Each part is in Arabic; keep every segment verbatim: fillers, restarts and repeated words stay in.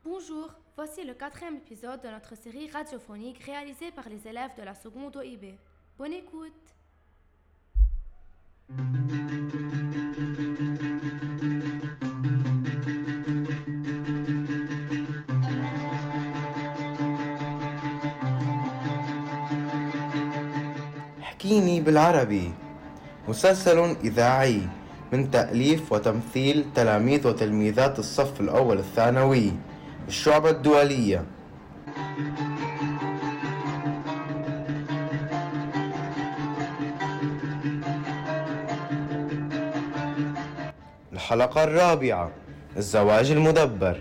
Bonjour, voici le quatrième épisode de notre série radiophonique réalisée par les élèves de la seconde O I B. Bonne écoute. احكيني بالعربي مسلسل إذاعي من تأليف وتمثيل تلاميذ وتلميذات الصف الأول الثانوي الشعبة الدولية. الحلقة الرابعة: الزواج المدبر.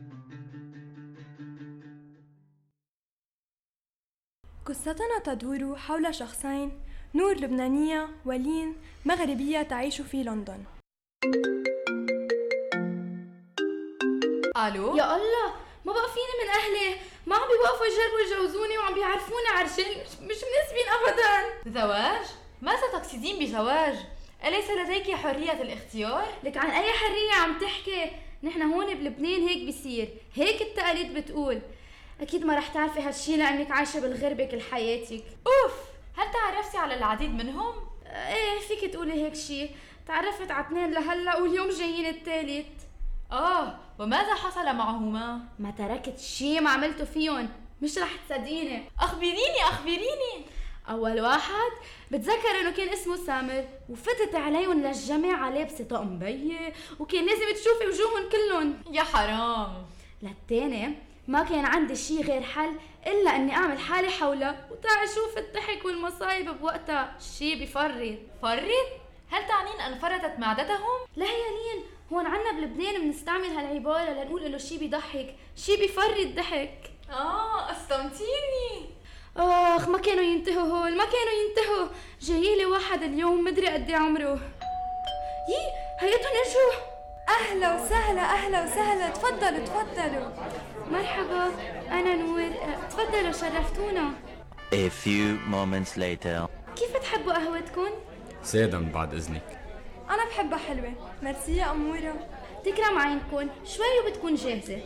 قصتنا تدور حول شخصين، نور لبنانية ولين مغربية تعيش في لندن. الو يا الله، ما بقى فيني من أهلي، ما عم بيوقفوا يجربوا يجوزوني وعم بيعرفوني عرجل مش, مش مناسبين أبدا. زواج؟ ماذا تقصدين بزواج؟ أليس لديك حرية الاختيار؟ لك عن أي حرية عم تحكي؟ نحن هون بلبنان هيك بيصير، هيك التقاليد بتقول. أكيد ما رح تعرفي هالشي لأنك عايشة بالغربة كل حياتك. أوف، هل تعرفتي على العديد منهم؟ ايه فيك تقولي هيك شي، تعرفت على اثنين لهلا واليوم جايين الثالث. آه، وماذا حصل معهما؟ ما تركت شي ما عملته فيهم، مش رح تصدقيني. أخبريني أخبريني. أول واحد بتذكر إنه كان اسمه سامر، وفتت عليهم للجامعة لابسة طقم بيي وكان لازم تشوفي وجوههم كلهم. يا حرام. للتاني ما كان عندي شي غير حل إلا إني أعمل حالي حولها وتعي شوف الضحك والمصايب بوقتها. شي بفرط. فرط؟ هل تعنين أن فرطت معدتهم؟ لا يا لين، هون عنا بلبنان بنستعمل هالعبارة لنقول إنه شي بيضحك، شي بفرط ضحك. آه، أستمتيني. آخ ما كانوا ينتهوا هول، ما كانوا ينتهوا. جايلي واحد اليوم مدري قد عمره. يي هيتهم اجوا. أهلا وسهلا أهلا وسهلا، تفضلوا تفضلوا. مرحبا، أنا نور، تفضلوا شرفتونا. A few moments later. كيف تحبوا قهوتكم؟ سادة من بعد إذنك. أنا بحبها حلوة. ميرسي يا أمورة. تكرم عينكم، شوي وبتكون جاهزة.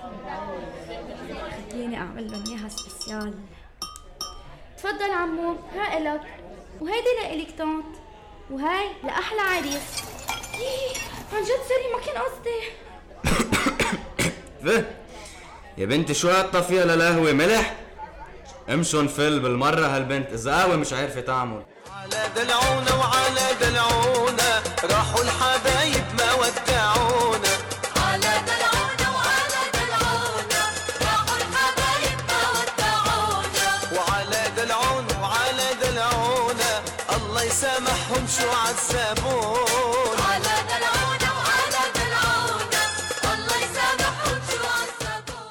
خليني أعمل لهم إياها سبيسيال. تفضل عمو، ها إلك، وهيدي لإلك طنط، وهاي لأحلى عريس. يي عن جد سوري ما كان قصدي. فه يا بنتي شو هالطفية للقهوة ملح؟ امشوا نفل بالمرة هالبنت إذا قهوة مش عارفة تعمل. على دلعونا وعلى دلعونا راحوا الحبايب ما ودعونا. على دلعونا وعلى دلعونا راحوا الحبايب ما ودعونا. وعلى دلعونا وعلى دلعونا الله يسامحهم شو عذبونا. على دلعونا وعلى دلعونا الله يسامحهم شو عذبونا.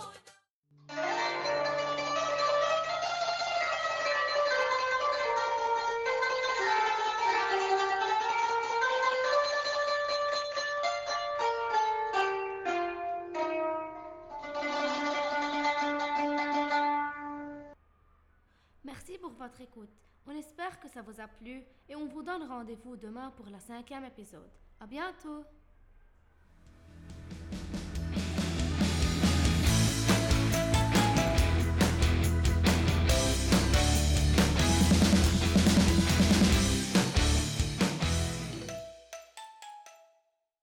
Merci pour votre écoute. On espère que ça vous a plu et on vous donne rendez-vous demain pour le cinquième épisode. À bientôt!